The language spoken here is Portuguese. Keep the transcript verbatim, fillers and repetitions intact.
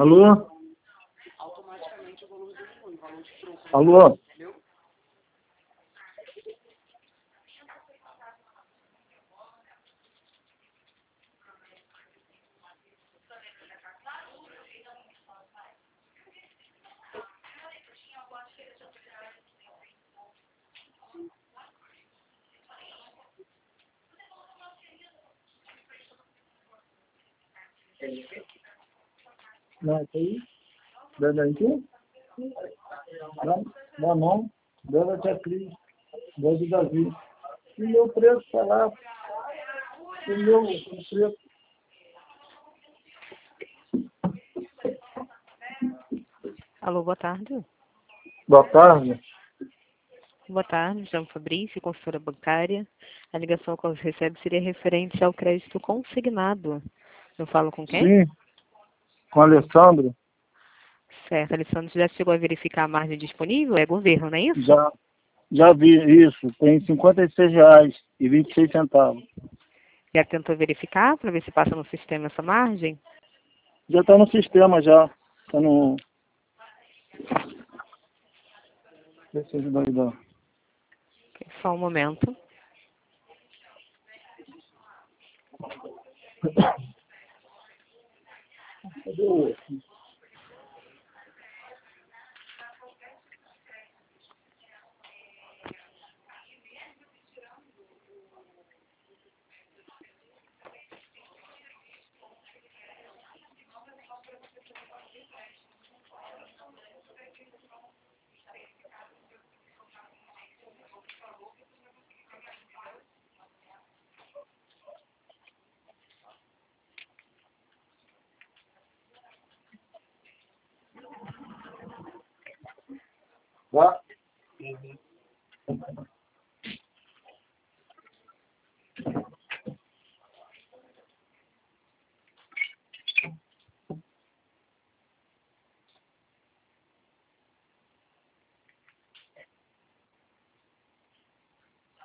Alô? Alô? Não, isso aí? Deve aqui? Não, não, não. Deve até Cris. Deve Davi. E meu preço está lá. O meu preço. Alô, boa tarde. Boa tarde. Boa tarde, João Fabrício, consultora bancária. A ligação que você recebe seria referente ao crédito consignado. Eu falo com quem? Sim, com o Alessandro. Certo, Alessandro, já chegou a verificar a margem disponível? É governo, não é isso? Já, já vi isso. Tem cinquenta e seis reais e vinte e seis centavos. Já tentou verificar para ver se passa no sistema essa margem? Já está no sistema, já. Está no... Deixa eu ajudar aí, dá. Só um momento. Cadê o outro? Tá?